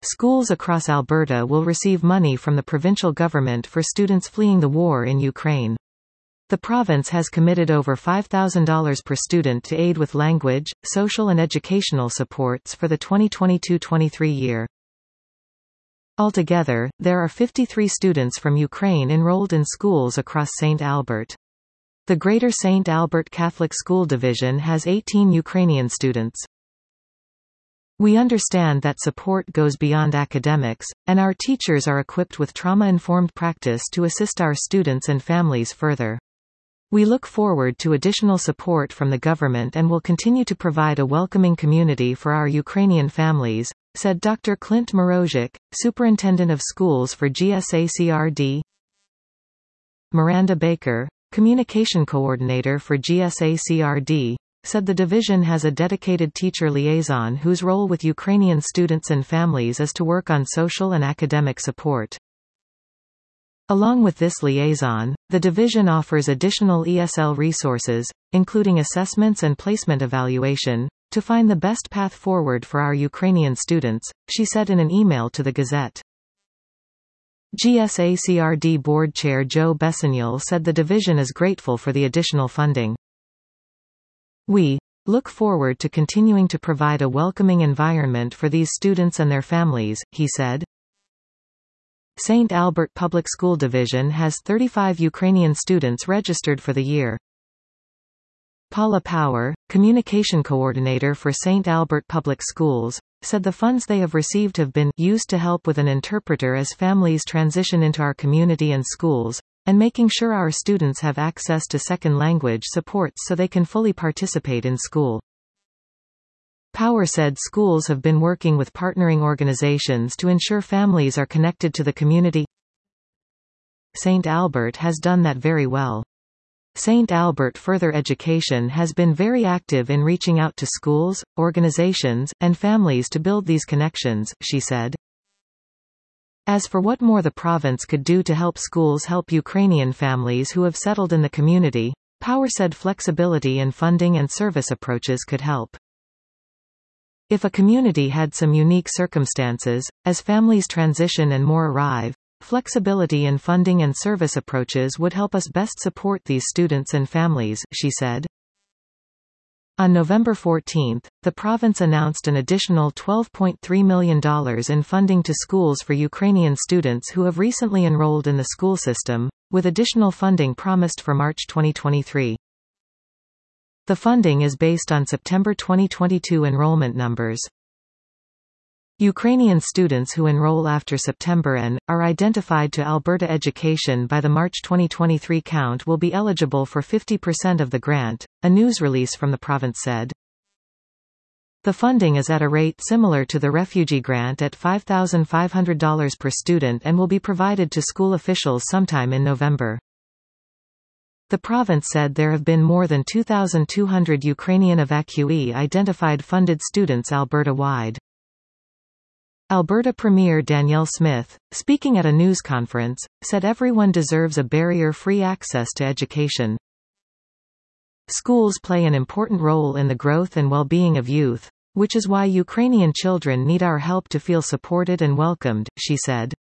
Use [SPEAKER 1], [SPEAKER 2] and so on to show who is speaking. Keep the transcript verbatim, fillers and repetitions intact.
[SPEAKER 1] Schools across Alberta will receive money from the provincial government for students fleeing the war in Ukraine. The province has committed over five thousand dollars per student to aid with language, social and educational supports for the twenty twenty-two twenty-three year. Altogether, there are fifty-three students from Ukraine enrolled in schools across Saint Albert. The Greater Saint Albert Catholic School Division has eighteen Ukrainian students. We understand that support goes beyond academics, and our teachers are equipped with trauma-informed practice to assist our students and families further. We look forward to additional support from the government and will continue to provide a welcoming community for our Ukrainian families, said Doctor Clint Morozic, Superintendent of Schools for G S A C R D. Miranda Baker, Communication Coordinator for G S A C R D, said the division has a dedicated teacher liaison whose role with Ukrainian students and families is to work on social and academic support. Along with this liaison, the division offers additional E S L resources, including assessments and placement evaluation, to find the best path forward for our Ukrainian students, she said in an email to the Gazette. G S A C R D Board Chair Joe Bessignol said the division is grateful for the additional funding. We look forward to continuing to provide a welcoming environment for these students and their families, he said. Saint Albert Public School Division has thirty-five Ukrainian students registered for the year. Paula Power, Communication Coordinator for Saint Albert Public Schools, said the funds they have received have been used to help with an interpreter as families transition into our community and schools, and making sure our students have access to second language supports so they can fully participate in school. Power said schools have been working with partnering organizations to ensure families are connected to the community. Saint Albert has done that very well. Saint Albert Further Education has been very active in reaching out to schools, organizations, and families to build these connections, she said. As for what more the province could do to help schools help Ukrainian families who have settled in the community, Power said flexibility in funding and service approaches could help. If a community had some unique circumstances, as families transition and more arrive, flexibility in funding and service approaches would help us best support these students and families, she said. On November fourteenth, the province announced an additional twelve point three million dollars in funding to schools for Ukrainian students who have recently enrolled in the school system, with additional funding promised for March twenty twenty-three. The funding is based on September twenty twenty-two enrollment numbers. Ukrainian students who enroll after September and are identified to Alberta Education by the March twenty twenty-three count will be eligible for fifty percent of the grant, a news release from the province said. The funding is at a rate similar to the refugee grant at five thousand five hundred dollars per student and will be provided to school officials sometime in November. The province said there have been more than two thousand two hundred Ukrainian evacuee identified funded students Alberta-wide. Alberta Premier Danielle Smith, speaking at a news conference, said everyone deserves a barrier-free access to education. Schools play an important role in the growth and well-being of youth, which is why Ukrainian children need our help to feel supported and welcomed, she said.